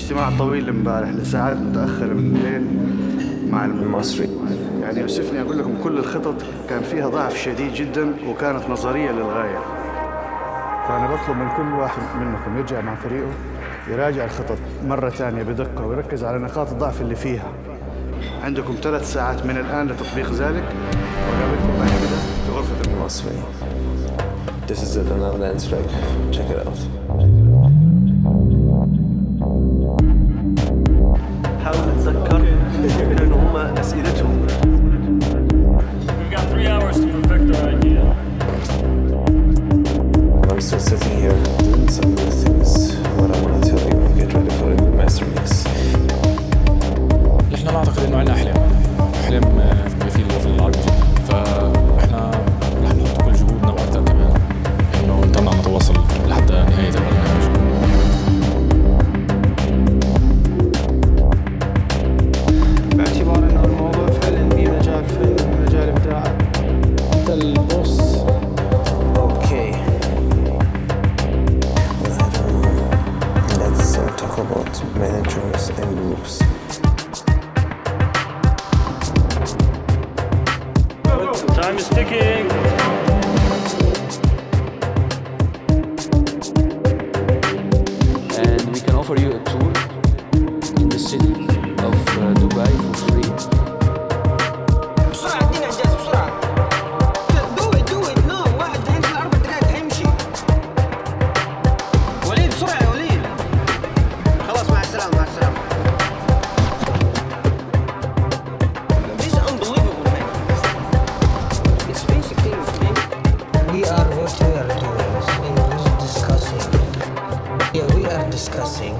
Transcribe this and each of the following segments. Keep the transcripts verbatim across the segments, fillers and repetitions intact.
اجتماع طويل امبارح لساعات متأخرة من الليل مع المصري. يعني يوسفني أقول لكم كل الخطط كان فيها ضعف شديد جدا وكانت نظرية للغاية. فأنا بطلب من كل واحد منكم يرجع مع فريقه يراجع الخطط مرة ثانية بدقة ويركز على نقاط الضعف اللي فيها. عندكم ثلاث ساعات من الآن لتطبيق ذلك، وقابلكم بعد كده في غرفة المصري. This is it, another lens flag. Check it out. حاول نتذكر كانوا هما أسئلتهم. We've got three hours to perfect our idea. I'm still sitting here doing some of the things. What I want to tell you, get ready for a new master mix. احنا نعتقد انه عندنا احلام احلام بيفيد الوطن العربي جدا، فاحنا رح نحط كل جهودنا واكثر كمان انه نطلع نتواصل لحتى نهايه البرنامج. باعتبار انه الموضوع فعلا في مجال في مجال ابداع. انت البوس. Okay. Well, I don't know. Let's uh, talk about managers and groups. Time is ticking. And we can offer you a tour in the city of uh, Dubai for free. بسرعة ادينا إنجاز بسرعة. Do it do it no واحد هينزل أربع دقايق هيمشي. وليد بسرعة يا وليد. خلاص مع السلامة مع السلامة. This is unbelievable man. It's basic things man. We are what we are doing. We are discussing. Yeah, we are discussing.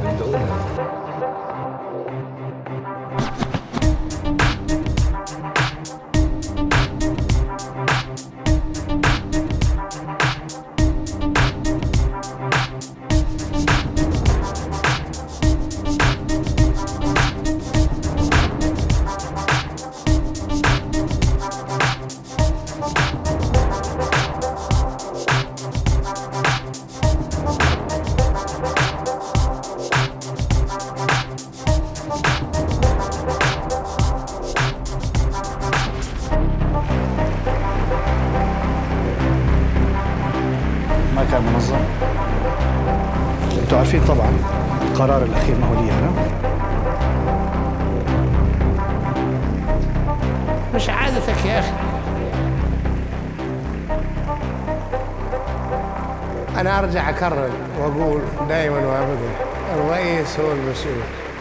ما كان منظم. انتوا عارفين طبعا القرار الاخير ما هو لي انا. مش عادتك يا اخي. انا ارجع اكرر واقول دائما وابدا الرئيس هو المسؤول.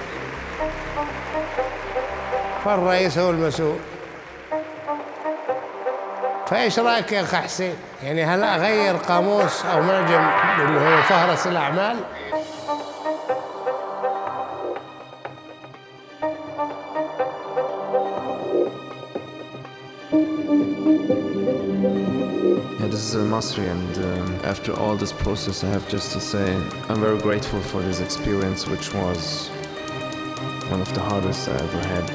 فالرئيس هو المسؤول. فايش رايك يا اخ حسين؟ يعني هل اغير قاموس او معجم اللي هو فهرس الاعمال؟ Yeah, this is El Masri, and um, after all this process, I have just to say I'm very grateful for this experience, which was one of the hardest I ever had.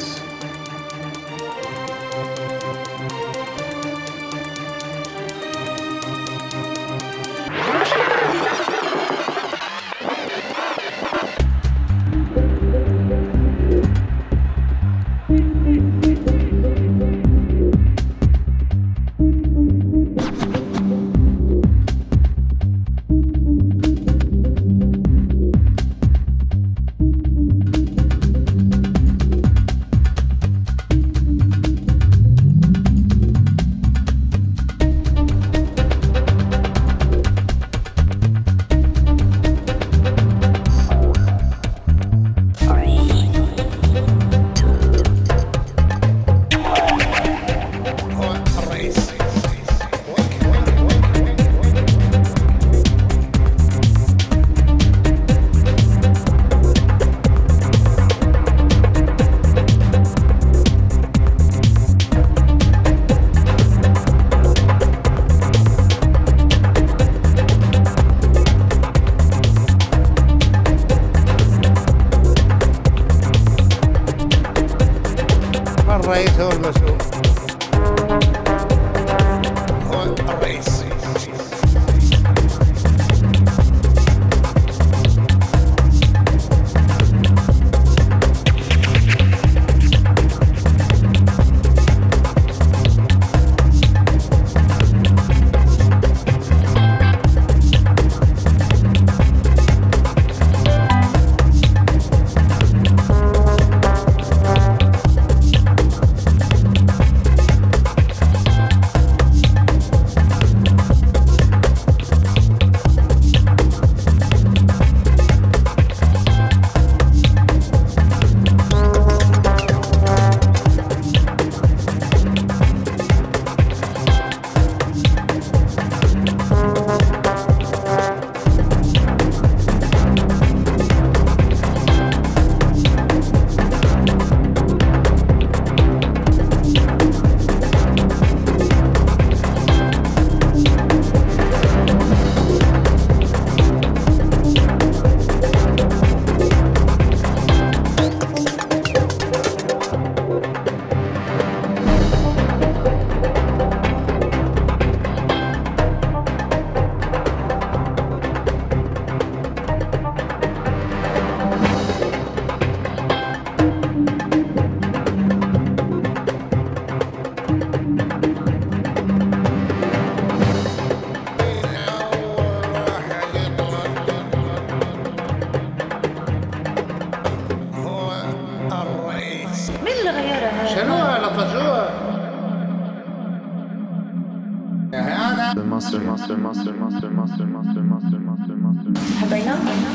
مصر مصر مصر مصر مصر مصر مصر مصر مصر حبينا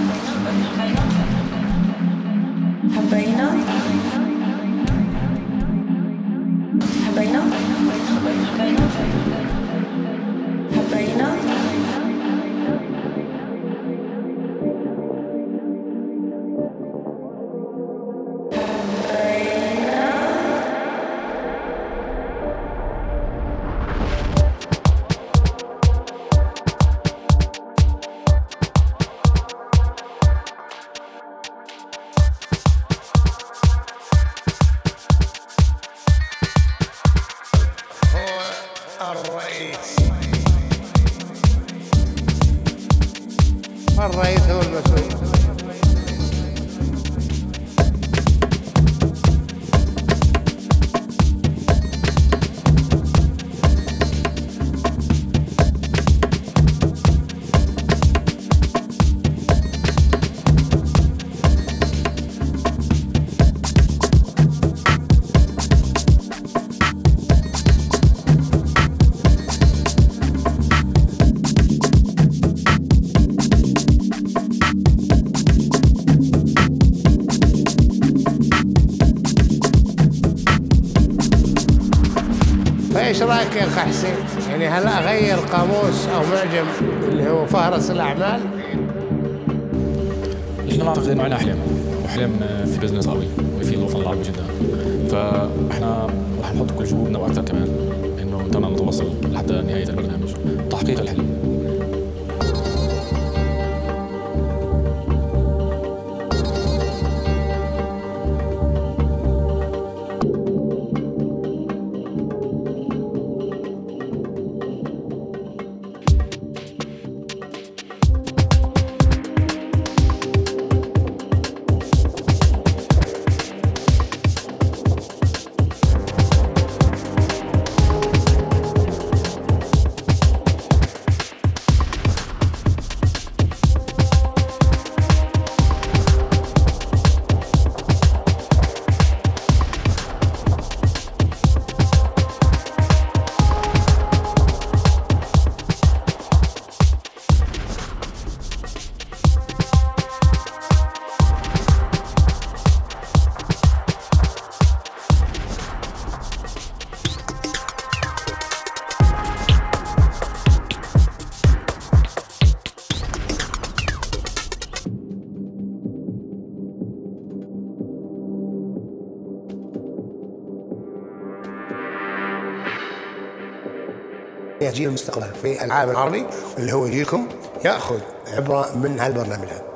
حبينا حبينا حبينا الرئيس هو المسؤول. ايش رايك يا اخ حسين؟ يعني هل اغير قاموس او معجم اللي هو فهرس الاعمال؟ احنا نعتقد انه عندنا احلام واحلام في بزنس قوي وفي الوطن العربي جدا، فاحنا رح نحط كل جهودنا واكثر كمان انه نتمنى نتوصل لحتى نهايه البرنامج تحقيق الحلم. جيل المستقبل في العالم العربي اللي هو جيلكم ياخذ عبره من هالبرنامج هذا.